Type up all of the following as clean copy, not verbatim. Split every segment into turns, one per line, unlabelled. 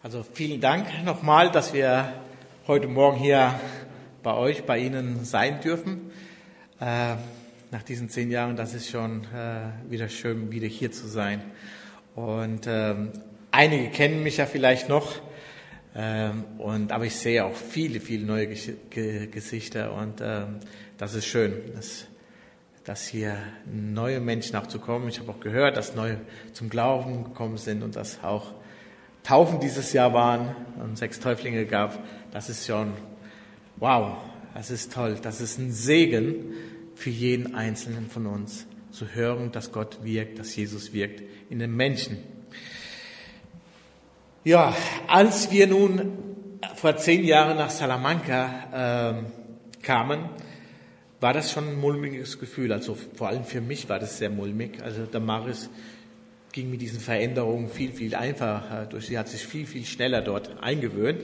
Also vielen Dank nochmal, dass wir heute Morgen hier bei Ihnen sein dürfen. Nach diesen 10 Jahren, das ist schon wieder schön, wieder hier zu sein. Und einige kennen mich ja vielleicht noch, aber ich sehe auch viele neue Gesichter und das ist schön, dass hier neue Menschen auch zu kommen. Ich habe auch gehört, dass neue zum Glauben gekommen sind und dass auch Taufen dieses Jahr waren und 6 Täuflinge gab. Das ist schon, wow, das ist toll. Das ist ein Segen für jeden Einzelnen von uns, zu hören, dass Gott wirkt, dass Jesus wirkt in den Menschen. Ja, als wir nun vor 10 Jahren nach Salamanca kamen, war das schon ein mulmiges Gefühl. Also vor allem für mich war das sehr mulmig. Also der Maris ging mit diesen Veränderungen viel einfacher durch. Sie hat sich viel schneller dort eingewöhnt.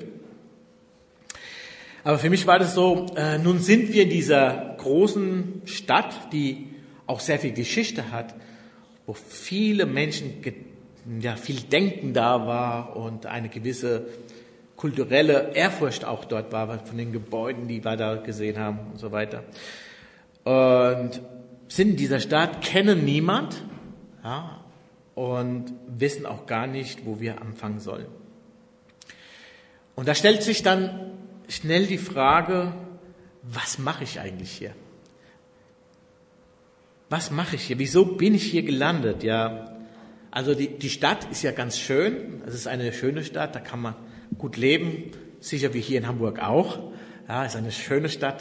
Aber für mich war das so, nun sind wir in dieser großen Stadt, die auch sehr viel Geschichte hat, wo viele Menschen, viel Denken da war und eine gewisse kulturelle Ehrfurcht auch dort war, von den Gebäuden, die wir da gesehen haben und so weiter. Und sind in dieser Stadt, kennen niemand, ja, und wissen auch gar nicht, wo wir anfangen sollen. Und da stellt sich dann schnell die Frage, was mache ich eigentlich hier? Was mache ich hier? Wieso bin ich hier gelandet? Ja, also die Stadt ist ja ganz schön. Es ist eine schöne Stadt, da kann man gut leben. Sicher wie hier in Hamburg auch. Ja, ist eine schöne Stadt.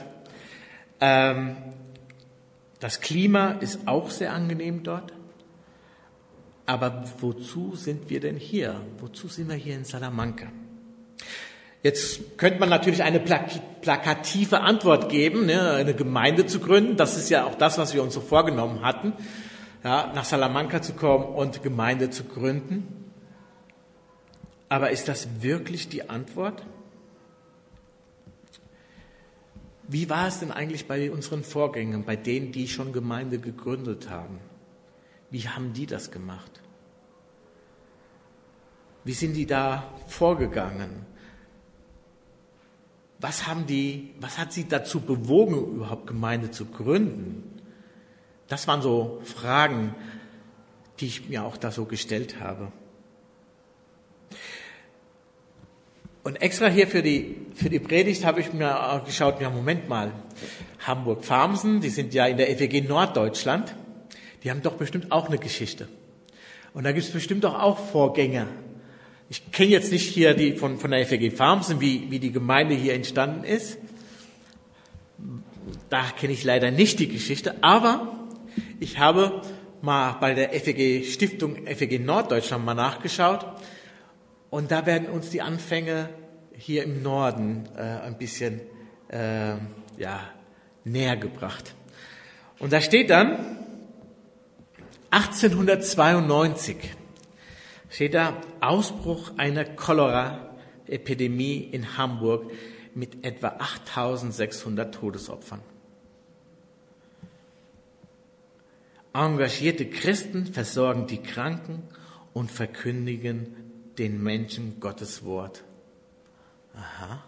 Das Klima ist auch sehr angenehm dort. Aber wozu sind wir denn hier? Wozu sind wir hier in Salamanca? Jetzt könnte man natürlich eine plakative Antwort geben, eine Gemeinde zu gründen. Das ist ja auch das, was wir uns so vorgenommen hatten, ja, nach Salamanca zu kommen und Gemeinde zu gründen. Aber ist das wirklich die Antwort? Wie war es denn eigentlich bei unseren Vorgängern, bei denen, die schon Gemeinde gegründet haben? Wie haben die das gemacht? Wie sind die da vorgegangen? Was hat sie dazu bewogen, überhaupt Gemeinde zu gründen? Das waren so Fragen, die ich mir auch da so gestellt habe. Und extra hier für die Predigt habe ich mir auch geschaut, ja Moment mal, Hamburg-Farmsen, die sind ja in der FEG Norddeutschland, die haben doch bestimmt auch eine Geschichte. Und da gibt es bestimmt doch auch Vorgänger. Ich kenne jetzt nicht hier die von der FEG Farmsen, wie die Gemeinde hier entstanden ist. Da kenne ich leider nicht die Geschichte, aber ich habe mal bei der Stiftung FEG Norddeutschland mal nachgeschaut und da werden uns die Anfänge hier im Norden ein bisschen näher gebracht. Und da steht dann 1892 steht da Ausbruch einer Cholera-Epidemie in Hamburg mit etwa 8.600 Todesopfern. Engagierte Christen versorgen die Kranken und verkündigen den Menschen Gottes Wort. Aha.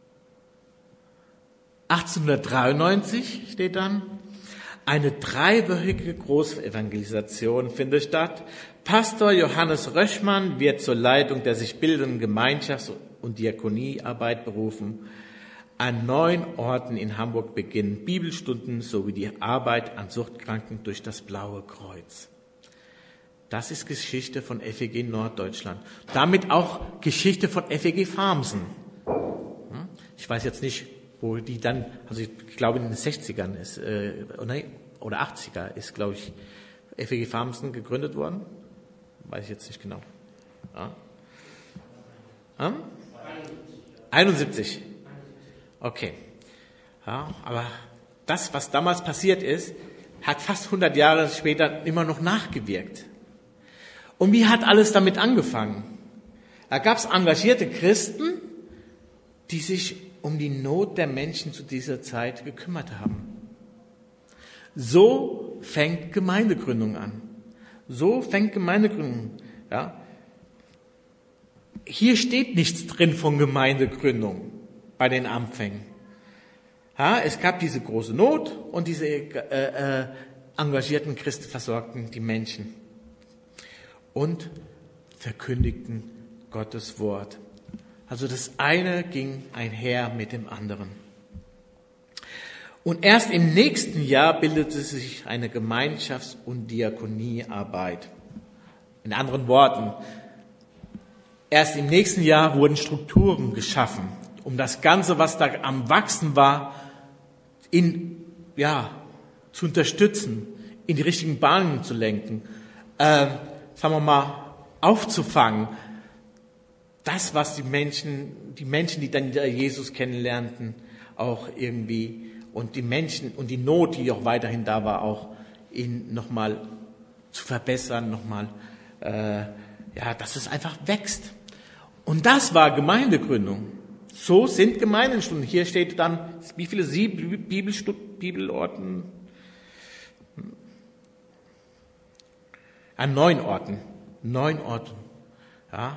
1893 steht dann, eine 3-wöchige Großevangelisation findet statt. Pastor Johannes Röschmann wird zur Leitung der sich bildenden Gemeinschafts- und Diakoniearbeit berufen. An 9 Orten in Hamburg beginnen Bibelstunden sowie die Arbeit an Suchtkranken durch das Blaue Kreuz. Das ist Geschichte von FEG Norddeutschland. Damit auch Geschichte von FEG Farmsen. Ich weiß jetzt nicht, wo die dann, also ich glaube in den 60ern ist, oder 80er ist, glaube ich, FEG Farmsen gegründet worden. Weiß ich jetzt nicht genau. Ja? 71. Okay. Ja, aber das, was damals passiert ist, hat fast 100 Jahre später immer noch nachgewirkt. Und wie hat alles damit angefangen? Da gab es engagierte Christen, die sich um die Not der Menschen zu dieser Zeit gekümmert haben. So fängt Gemeindegründung an. Ja. hier steht nichts drin von Gemeindegründung bei den Anfängen. Ja, es gab diese große Not und diese engagierten Christen versorgten die Menschen und verkündigten Gottes Wort. Also das eine ging einher mit dem anderen. Und erst im nächsten Jahr bildete sich eine Gemeinschafts- und Diakoniearbeit. In anderen Worten, erst im nächsten Jahr wurden Strukturen geschaffen, um das Ganze, was da am Wachsen war, zu unterstützen, in die richtigen Bahnen zu lenken, sagen wir mal, aufzufangen. Das, was die Menschen, die dann Jesus kennenlernten, auch irgendwie, und die Menschen und die Not, die auch weiterhin da war, auch ihn nochmal zu verbessern, nochmal, dass es einfach wächst. Und das war Gemeindegründung. So sind Gemeindestunden. Hier steht dann, wie viele Bibelorten? An 9 Orten. 9 Orten. Ja.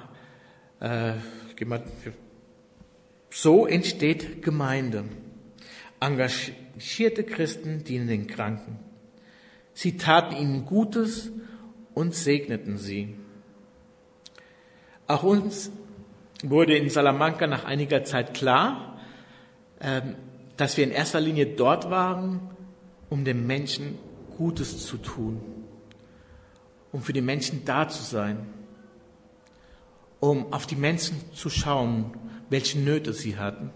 So entsteht Gemeinde. Engagierte Christen dienen den Kranken. Sie taten ihnen Gutes und segneten sie. Auch uns wurde in Salamanca nach einiger Zeit klar, dass wir in erster Linie dort waren, um den Menschen Gutes zu tun, um für die Menschen da zu sein, um auf die Menschen zu schauen, welche Nöte sie hatten.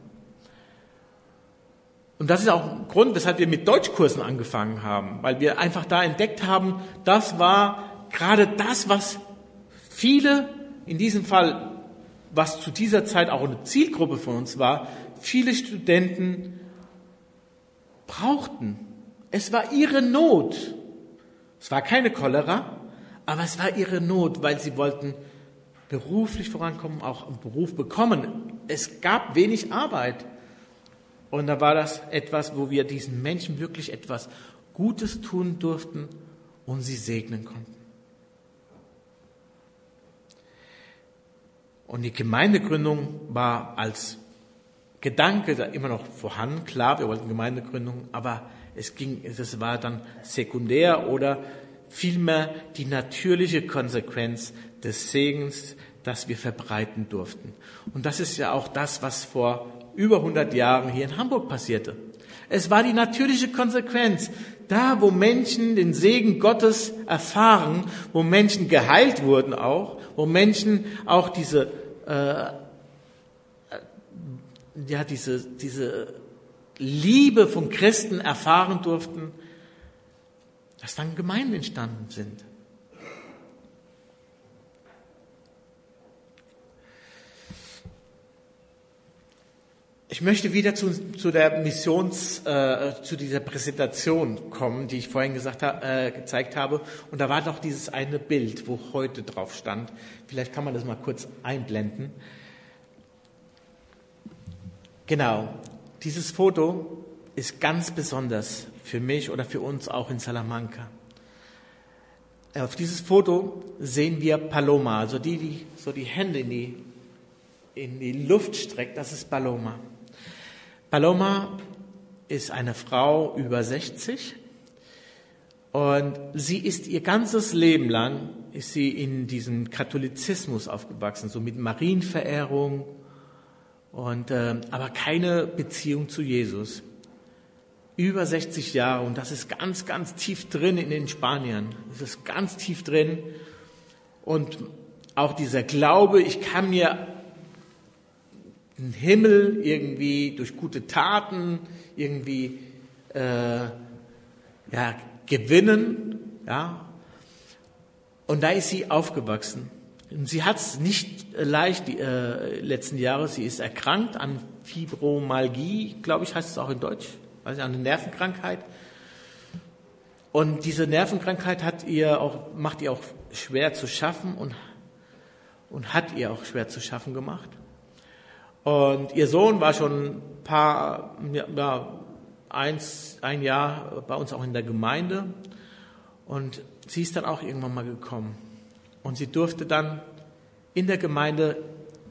Und das ist auch ein Grund, weshalb wir mit Deutschkursen angefangen haben, weil wir einfach da entdeckt haben, das war gerade das, was viele, in diesem Fall, was zu dieser Zeit auch eine Zielgruppe von uns war, viele Studenten brauchten. Es war ihre Not. Es war keine Cholera, aber es war ihre Not, weil sie wollten beruflich vorankommen, auch einen Beruf bekommen. Es gab wenig Arbeit. Und da war das etwas, wo wir diesen Menschen wirklich etwas Gutes tun durften und sie segnen konnten. Und die Gemeindegründung war als Gedanke da immer noch vorhanden. Klar, wir wollten Gemeindegründung, aber das war dann sekundär oder vielmehr die natürliche Konsequenz des Segens, das wir verbreiten durften. Und das ist ja auch das, was vor über 100 Jahren hier in Hamburg passierte. Es war die natürliche Konsequenz. Da, wo Menschen den Segen Gottes erfahren, wo Menschen geheilt wurden auch, wo Menschen auch diese Liebe von Christen erfahren durften, dass dann Gemeinden entstanden sind. Ich möchte wieder zu der zu dieser Präsentation kommen, die ich vorhin gezeigt habe. Und da war doch dieses eine Bild, wo heute drauf stand. Vielleicht kann man das mal kurz einblenden. Genau, dieses Foto ist ganz besonders für mich oder für uns auch in Salamanca. Auf dieses Foto sehen wir Paloma, also die so die Hände in die Luft streckt, das ist Paloma. Paloma ist eine Frau über 60 und sie ist ihr ganzes Leben lang ist sie in diesem Katholizismus aufgewachsen, so mit Marienverehrung und aber keine Beziehung zu Jesus. Über 60 Jahre und das ist ganz, ganz tief drin in den Spaniern. Das ist ganz tief drin und auch dieser Glaube, ich kann mir den Himmel irgendwie durch gute Taten irgendwie gewinnen, ja. Und da ist sie aufgewachsen. Und sie hat es nicht leicht die letzten Jahre. Sie ist erkrankt an Fibromyalgie, glaube ich, heißt es auch in Deutsch, also an eine Nervenkrankheit. Und diese Nervenkrankheit macht ihr auch schwer zu schaffen und hat ihr auch schwer zu schaffen gemacht. Und ihr Sohn war schon ein Jahr bei uns auch in der Gemeinde. Und sie ist dann auch irgendwann mal gekommen. Und sie durfte dann in der Gemeinde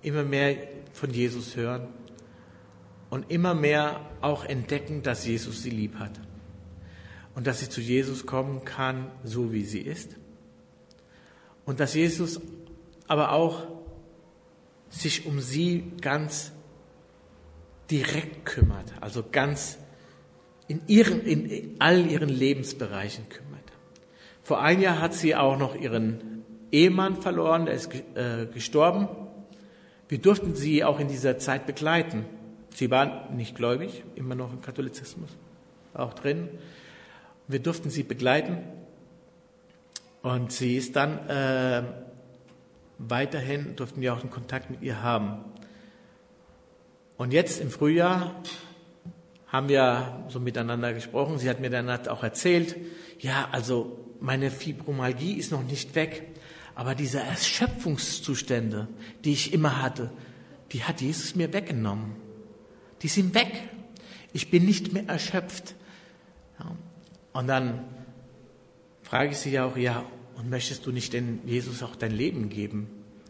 immer mehr von Jesus hören und immer mehr auch entdecken, dass Jesus sie lieb hat. Und dass sie zu Jesus kommen kann, so wie sie ist. Und dass Jesus aber auch sich um sie ganz direkt kümmert, also ganz in all ihren Lebensbereichen kümmert. Vor einem Jahr hat sie auch noch ihren Ehemann verloren, der ist gestorben. Wir durften sie auch in dieser Zeit begleiten. Sie war nicht gläubig, immer noch im Katholizismus, auch drin. Wir durften sie begleiten und sie ist dann weiterhin, durften wir auch einen Kontakt mit ihr haben. Und jetzt im Frühjahr haben wir so miteinander gesprochen. Sie hat mir dann auch erzählt, ja, also meine Fibromyalgie ist noch nicht weg, aber diese Erschöpfungszustände, die ich immer hatte, die hat Jesus mir weggenommen. Die sind weg. Ich bin nicht mehr erschöpft. Ja. Und dann frage ich sie ja auch, ja, und möchtest du nicht denn Jesus auch dein Leben geben?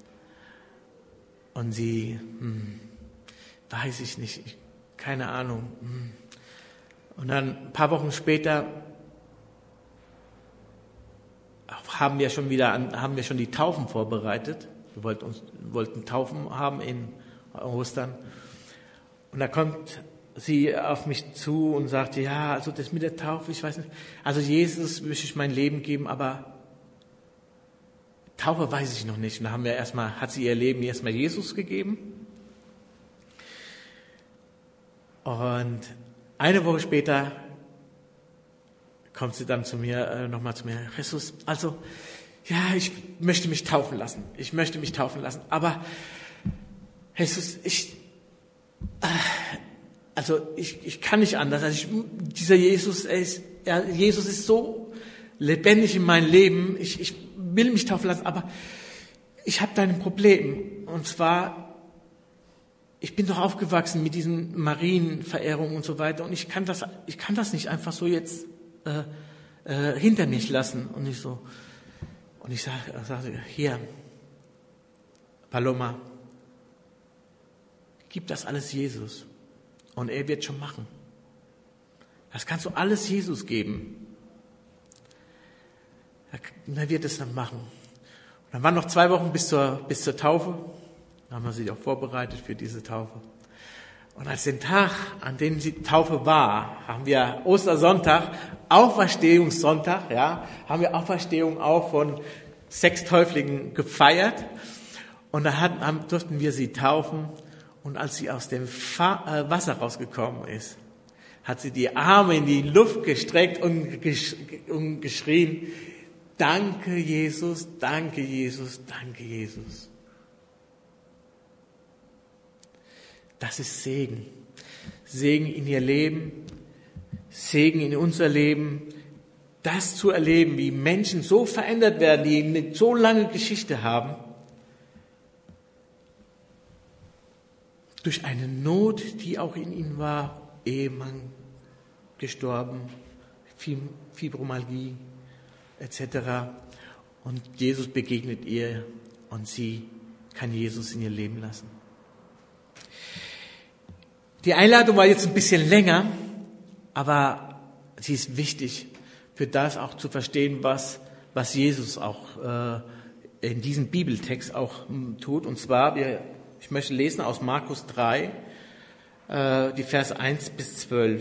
Und sie, weiß ich nicht, keine Ahnung. Und dann ein paar Wochen später haben wir schon die Taufen vorbereitet. Wir wollten Taufen haben in Ostern. Und da kommt sie auf mich zu und sagte, ja, also das mit der Taufe, ich weiß nicht. Also Jesus möchte ich mein Leben geben, aber Taufe weiß ich noch nicht. Und da hat sie ihr Leben erstmal Jesus gegeben. Und eine Woche später kommt sie dann nochmal zu mir, Jesus, also, ja, ich möchte mich taufen lassen. Aber, Jesus, ich kann nicht anders. Dieser Jesus, Jesus ist so lebendig in meinem Leben. Ich will mich taufen lassen, aber ich habe da ein Problem. Und zwar, ich bin doch aufgewachsen mit diesen Marienverehrungen und so weiter. Und ich kann das nicht einfach so jetzt hinter mich lassen. Und ich sage, hier, Paloma, gib das alles Jesus. Und er wird schon machen. Das kannst du alles Jesus geben. Und er wird es dann machen. Und dann waren noch 2 Wochen bis zur Taufe. Dann haben wir sie auch vorbereitet für diese Taufe. Und als den Tag, an dem die Taufe war, haben wir Ostersonntag, Auferstehungssonntag, ja, haben wir Auferstehung auch von 6 Täuflingen gefeiert. Und da durften wir sie taufen. Und als sie aus dem Wasser rausgekommen ist, hat sie die Arme in die Luft gestreckt und geschrien, danke Jesus, danke Jesus, danke Jesus. Das ist Segen. Segen in ihr Leben, Segen in unser Leben. Das zu erleben, wie Menschen so verändert werden, die eine so lange Geschichte haben, durch eine Not, die auch in ihnen war, Ehemann gestorben, Fibromyalgie etc. Und Jesus begegnet ihr und sie kann Jesus in ihr Leben lassen. Die Einladung war jetzt ein bisschen länger, aber sie ist wichtig, für das auch zu verstehen, was Jesus auch in diesem Bibeltext auch tut. Und zwar, ich möchte lesen aus Markus 3, die Verse 1 bis 12.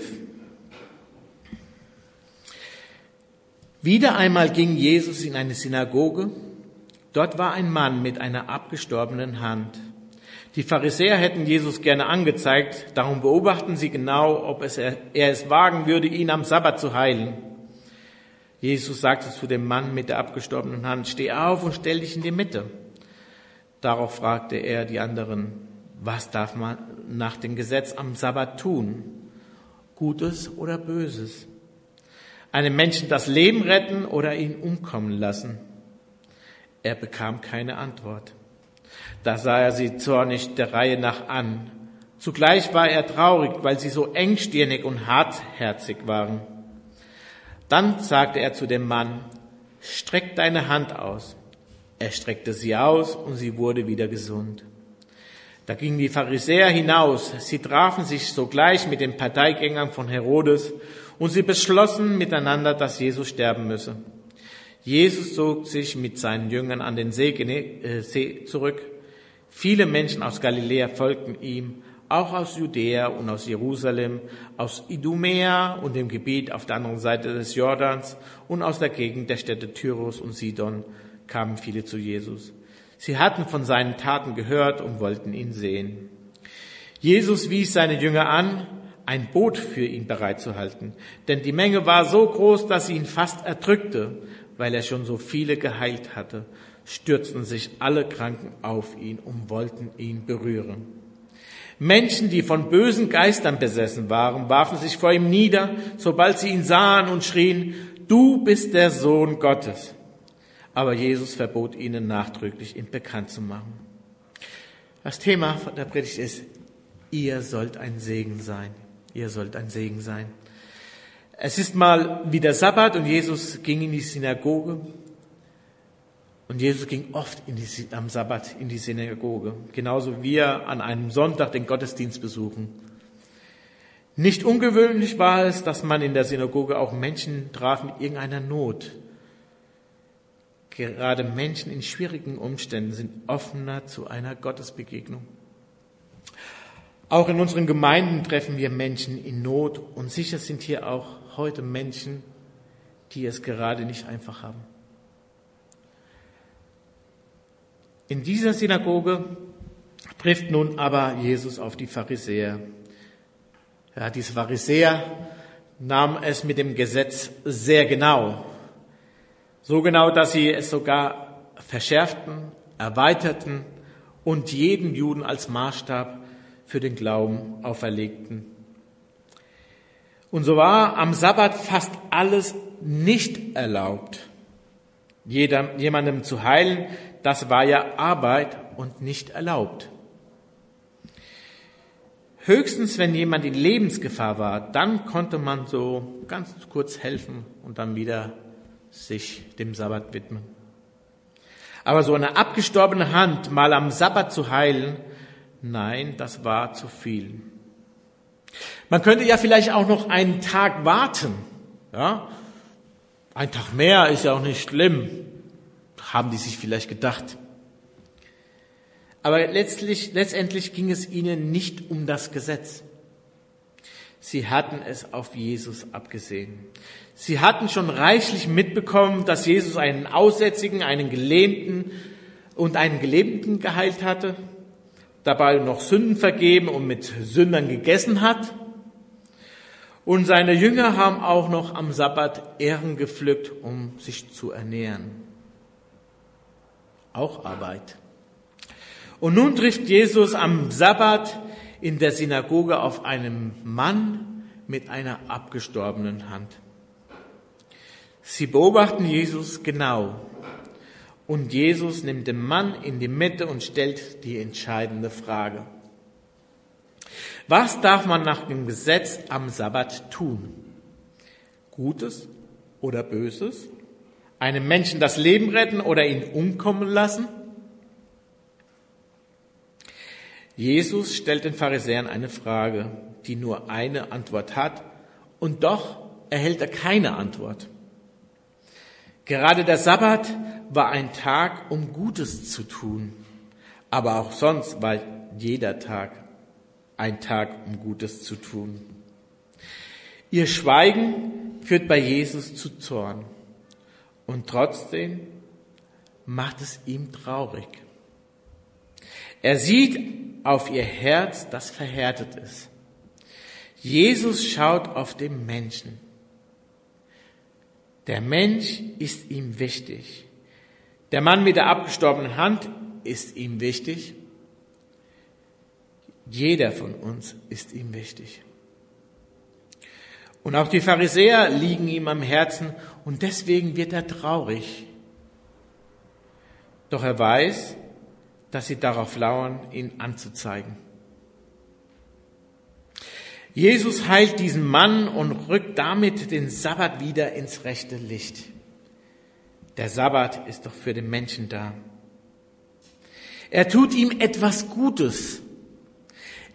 Wieder einmal ging Jesus in eine Synagoge. Dort war ein Mann mit einer abgestorbenen Hand. Die Pharisäer hätten Jesus gerne angezeigt, darum beobachten sie genau, ob er es wagen würde, ihn am Sabbat zu heilen. Jesus sagte zu dem Mann mit der abgestorbenen Hand, steh auf und stell dich in die Mitte. Darauf fragte er die anderen, was darf man nach dem Gesetz am Sabbat tun? Gutes oder Böses? Einem Menschen das Leben retten oder ihn umkommen lassen? Er bekam keine Antwort. Da sah er sie zornig der Reihe nach an. Zugleich war er traurig, weil sie so engstirnig und hartherzig waren. Dann sagte er zu dem Mann, streck deine Hand aus. Er streckte sie aus und sie wurde wieder gesund. Da gingen die Pharisäer hinaus. Sie trafen sich sogleich mit den Parteigängern von Herodes und sie beschlossen miteinander, dass Jesus sterben müsse. Jesus zog sich mit seinen Jüngern an den See zurück. Viele Menschen aus Galiläa folgten ihm, auch aus Judäa und aus Jerusalem, aus Idumea und dem Gebiet auf der anderen Seite des Jordans und aus der Gegend der Städte Tyrus und Sidon kamen viele zu Jesus. Sie hatten von seinen Taten gehört und wollten ihn sehen. Jesus wies seine Jünger an, ein Boot für ihn bereitzuhalten, denn die Menge war so groß, dass sie ihn fast erdrückte, weil er schon so viele geheilt hatte. Stürzten sich alle Kranken auf ihn und wollten ihn berühren. Menschen, die von bösen Geistern besessen waren, warfen sich vor ihm nieder, sobald sie ihn sahen und schrien, du bist der Sohn Gottes. Aber Jesus verbot ihnen nachdrücklich, ihn bekannt zu machen. Das Thema von der Predigt ist, ihr sollt ein Segen sein. Ihr sollt ein Segen sein. Es ist mal wieder Sabbat und Jesus ging in die Synagoge. Und Jesus ging oft am Sabbat in die Synagoge, genauso wie wir an einem Sonntag den Gottesdienst besuchen. Nicht ungewöhnlich war es, dass man in der Synagoge auch Menschen traf mit irgendeiner Not. Gerade Menschen in schwierigen Umständen sind offener zu einer Gottesbegegnung. Auch in unseren Gemeinden treffen wir Menschen in Not und sicher sind hier auch heute Menschen, die es gerade nicht einfach haben. In dieser Synagoge trifft nun aber Jesus auf die Pharisäer. Ja, diese Pharisäer nahmen es mit dem Gesetz sehr genau. So genau, dass sie es sogar verschärften, erweiterten und jeden Juden als Maßstab für den Glauben auferlegten. Und so war am Sabbat fast alles nicht erlaubt. Jemandem zu heilen, das war ja Arbeit und nicht erlaubt. Höchstens, wenn jemand in Lebensgefahr war, dann konnte man so ganz kurz helfen und dann wieder sich dem Sabbat widmen. Aber so eine abgestorbene Hand mal am Sabbat zu heilen, nein, das war zu viel. Man könnte ja vielleicht auch noch einen Tag warten. Ja? Ein Tag mehr ist ja auch nicht schlimm, haben die sich vielleicht gedacht. Aber letztendlich ging es ihnen nicht um das Gesetz. Sie hatten es auf Jesus abgesehen. Sie hatten schon reichlich mitbekommen, dass Jesus einen Aussätzigen, einen Gelähmten und einen Gelähmten geheilt hatte, dabei noch Sünden vergeben und mit Sündern gegessen hat. Und seine Jünger haben auch noch am Sabbat Ähren gepflückt, um sich zu ernähren. Auch Arbeit. Und nun trifft Jesus am Sabbat in der Synagoge auf einen Mann mit einer abgestorbenen Hand. Sie beobachten Jesus genau. Und Jesus nimmt den Mann in die Mitte und stellt die entscheidende Frage. Was darf man nach dem Gesetz am Sabbat tun? Gutes oder Böses? Einem Menschen das Leben retten oder ihn umkommen lassen? Jesus stellt den Pharisäern eine Frage, die nur eine Antwort hat, und doch erhält er keine Antwort. Gerade der Sabbat war ein Tag, um Gutes zu tun, aber auch sonst war jeder Tag ein Tag, um Gutes zu tun. Ihr Schweigen führt bei Jesus zu Zorn und trotzdem macht es ihm traurig. Er sieht auf ihr Herz, das verhärtet ist. Jesus schaut auf den Menschen. Der Mensch ist ihm wichtig. Der Mann mit der abgestorbenen Hand ist ihm wichtig. Jeder von uns ist ihm wichtig. Und auch die Pharisäer liegen ihm am Herzen und deswegen wird er traurig. Doch er weiß, dass sie darauf lauern, ihn anzuzeigen. Jesus heilt diesen Mann und rückt damit den Sabbat wieder ins rechte Licht. Der Sabbat ist doch für den Menschen da. Er tut ihm etwas Gutes.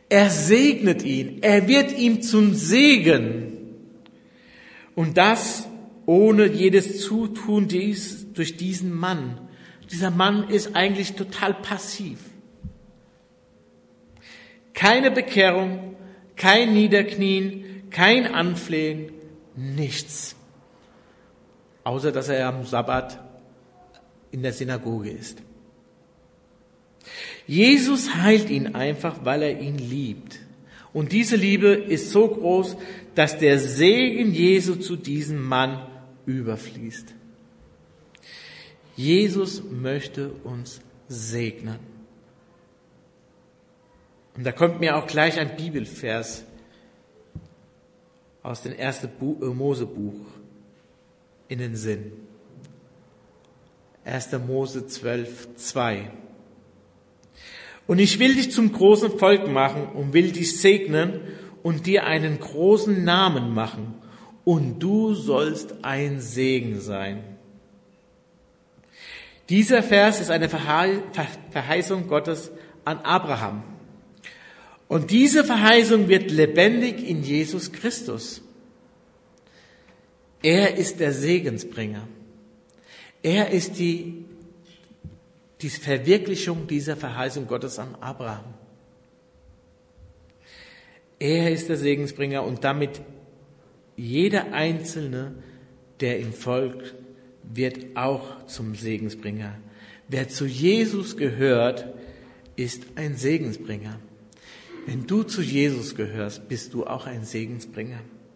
Er segnet ihn. Er wird ihm zum Segen. Und das ohne jedes Zutun durch diesen Mann. Dieser Mann ist eigentlich total passiv. Keine Bekehrung, kein Niederknien, kein Anflehen, nichts. Außer dass er am Sabbat in der Synagoge ist. Jesus heilt ihn einfach, weil er ihn liebt. Und diese Liebe ist so groß, dass der Segen Jesu zu diesem Mann überfließt. Jesus möchte uns segnen. Und da kommt mir auch gleich ein Bibelvers aus dem 1. Mosebuch in den Sinn. 1. Mose 12, 2. Und ich will dich zum großen Volk machen und will dich segnen und dir einen großen Namen machen. Und du sollst ein Segen sein. Dieser Vers ist eine Verheißung Gottes an Abraham. Und diese Verheißung wird lebendig in Jesus Christus. Er ist der Segensbringer. Er ist die Verwirklichung dieser Verheißung Gottes an Abraham. Er ist der Segensbringer und damit jeder Einzelne, der ihm folgt, wird auch zum Segensbringer. Wer zu Jesus gehört, ist ein Segensbringer. Wenn du zu Jesus gehörst, bist du auch ein Segensbringer.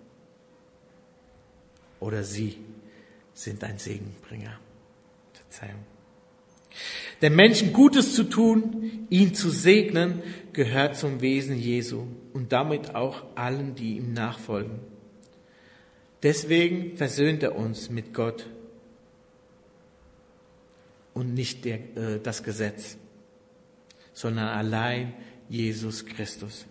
Oder sie sind ein Segensbringer. Verzeihung. Den Menschen Gutes zu tun, ihn zu segnen, gehört zum Wesen Jesu und damit auch allen, die ihm nachfolgen. Deswegen versöhnt er uns mit Gott und nicht das Gesetz, sondern allein Jesus Christus.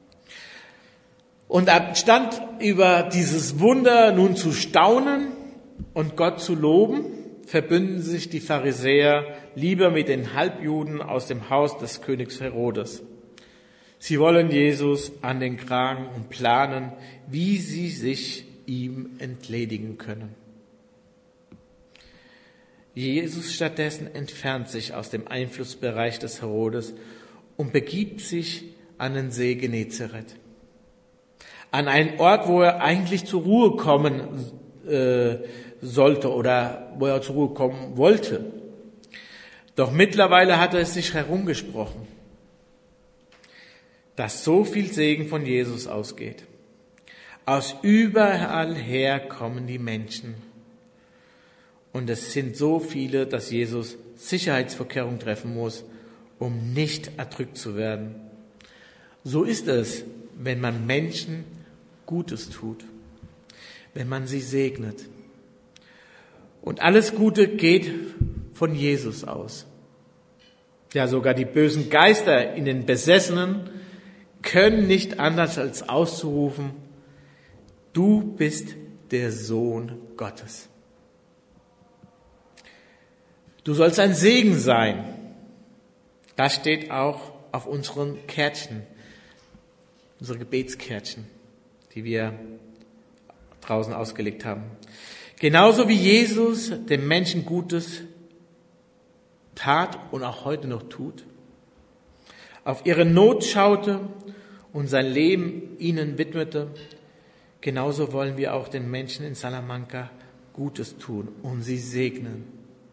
Und anstatt über dieses Wunder nun zu staunen und Gott zu loben, verbünden sich die Pharisäer lieber mit den Halbjuden aus dem Haus des Königs Herodes. Sie wollen Jesus an den Kragen und planen, wie sie sich ihm entledigen können. Jesus stattdessen entfernt sich aus dem Einflussbereich des Herodes und begibt sich an den See Genezareth. An einen Ort, wo er eigentlich zur Ruhe kommen sollte oder wo er zur Ruhe kommen wollte. Doch mittlerweile hat er es sich herumgesprochen, dass so viel Segen von Jesus ausgeht. Aus überall her kommen die Menschen. Und es sind so viele, dass Jesus Sicherheitsvorkehrungen treffen muss, um nicht erdrückt zu werden. So ist es, wenn man Menschen Gutes tut, wenn man sie segnet. Und alles Gute geht von Jesus aus. Ja, sogar die bösen Geister in den Besessenen können nicht anders als auszurufen: Du bist der Sohn Gottes. Du sollst ein Segen sein. Das steht auch auf unseren Kärtchen, unsere Gebetskärtchen, die wir draußen ausgelegt haben. Genauso wie Jesus dem Menschen Gutes tat und auch heute noch tut, auf ihre Not schaute und sein Leben ihnen widmete, genauso wollen wir auch den Menschen in Salamanca Gutes tun und sie segnen.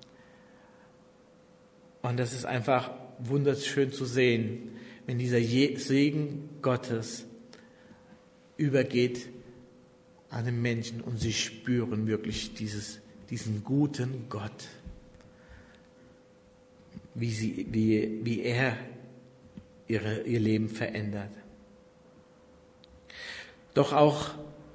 Und das ist einfach wunderschön zu sehen, wenn dieser Segen Gottes übergeht an den Menschen und sie spüren wirklich diesen guten Gott, wie er ihr Leben verändert. Doch auch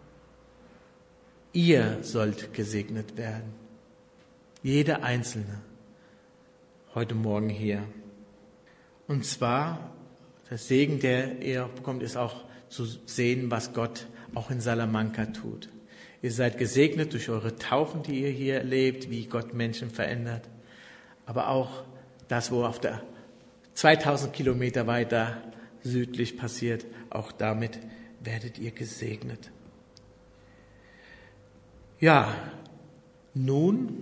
ihr sollt gesegnet werden. Jeder Einzelne. Heute Morgen hier. Und zwar, der Segen, der ihr bekommt, ist auch zu sehen, was Gott auch in Salamanca tut. Ihr seid gesegnet durch eure Taufen, die ihr hier erlebt, wie Gott Menschen verändert. Aber auch das, wo auf der 2000 Kilometer weiter südlich passiert, auch damit werdet ihr gesegnet. Ja, nun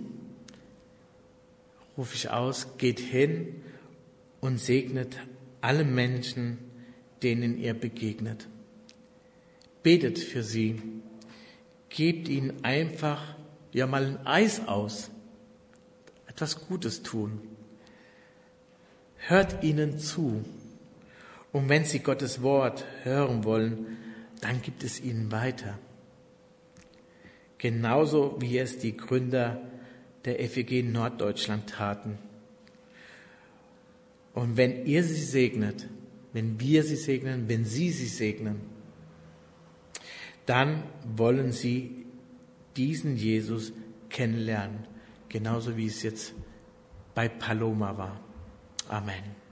rufe ich aus, geht hin und segnet alle Menschen, denen ihr begegnet. Betet für sie, gebt ihnen einfach mal ein Eis aus, etwas Gutes tun. Hört ihnen zu. Und wenn sie Gottes Wort hören wollen, dann gibt es ihnen weiter. Genauso wie es die Gründer der FEG Norddeutschland taten. Und wenn ihr sie segnet, wenn wir sie segnen, wenn sie sie segnen, dann wollen sie diesen Jesus kennenlernen, genauso wie es jetzt bei Paloma war. Amen.